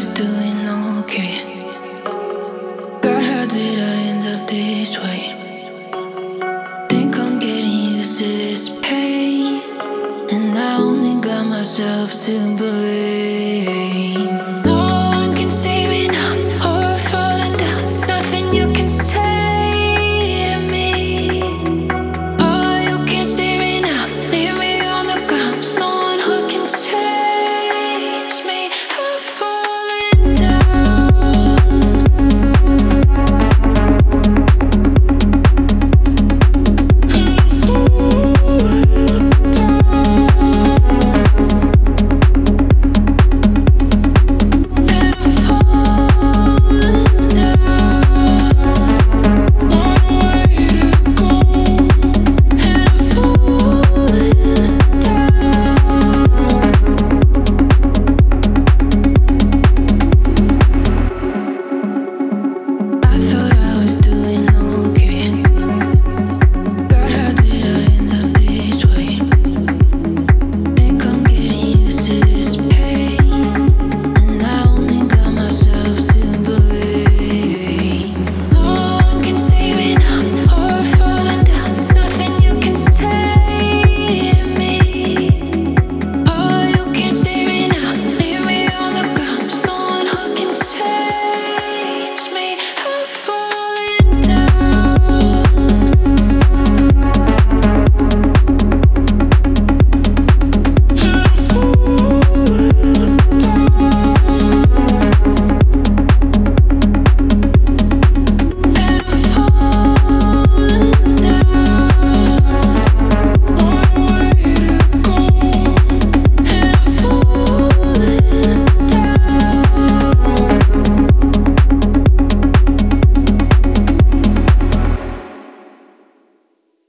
is doing okay. God, how did I end up this way? Think I'm getting used to this pain, and I only got myself to blame.